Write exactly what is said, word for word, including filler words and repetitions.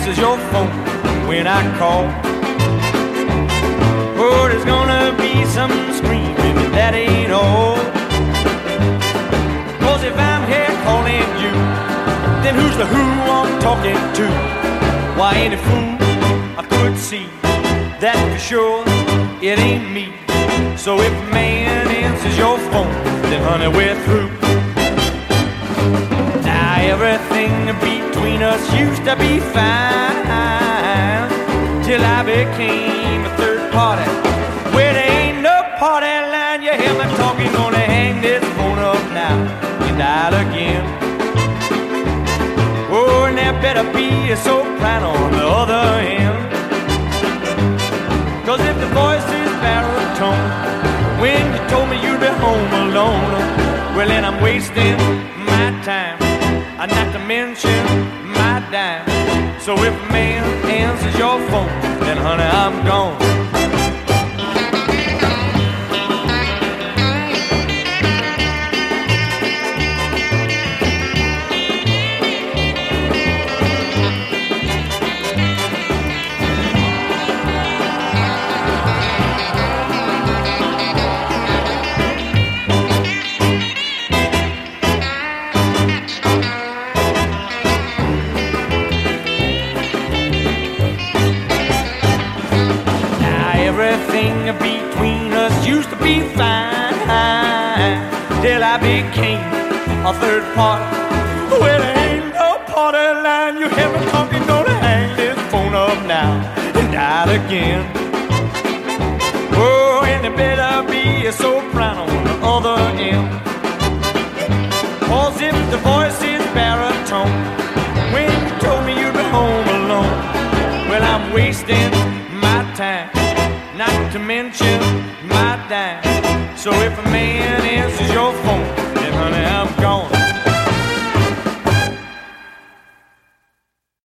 answers your phone when I call. Oh, there's gonna be some screaming, but that ain't all. Cause if I'm here calling you, then who's the who I'm talking to? Why, any fool I could see that for sure it ain't me. So if a man answers your phone, then honey, we're through. Now everything between us used to be fine, till I became a third party. Where there ain't no party line, you hear me talking, gonna hang this phone up now and dial again. Oh, and there better be a soprano on the other end. Cause if the voice is baritone, when you told me you'd be home alone, well then I'm wasting my time, uh, not to mention my dime. So if a man answers your phone, then honey, I'm gone. Everything between us used to be fine, till I became a third party. Well, there ain't no party line, you hear me talking, gonna hang this phone up now and dial again. Oh, and there better be a soprano on the other end. Cause if the voice is baritone, when you told me you'd be home alone, well, I'm wasting my time, not to mention my dime. So if a man answers your phone,